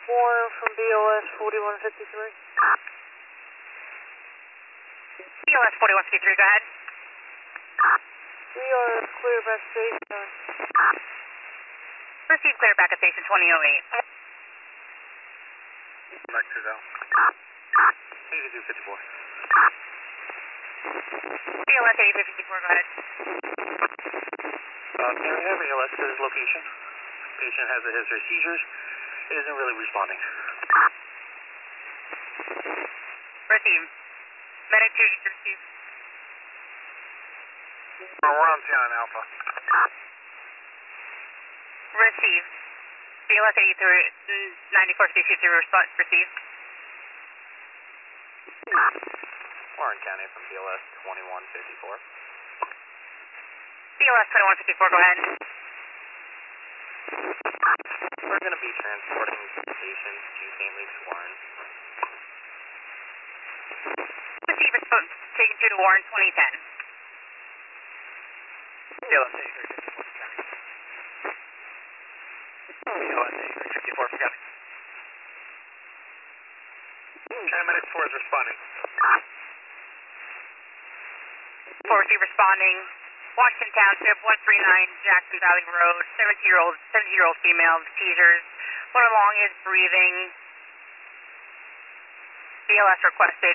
Warren from BLS 4153. BLS 4153, go ahead. We are clear back station. Receive clear back at station 2008. Back to down. Easy 254. BLS 8054, go ahead. Can we have ALS's location? Patient has a history of seizures. Isn't really responding. Receive. Medic 2, receive. We're on Tiana Alpha. Receive. BLS 9452 response, receive. Warren County from BLS 2154. BLS 2154, go ahead. We're going to be transporting patients to St. Luke's Warren. Receive is taken to Warren 2010. BLS 8354 for County. BLS 8354 for County. Paramedic 4 is responding. 4 receive responding. Washington Township, 139 Jackson Valley Road, 70-year-old female, seizures. One along is breathing. BLS requested.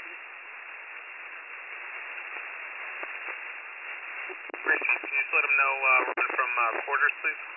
Receive. Can you just let them know run from quarters, please?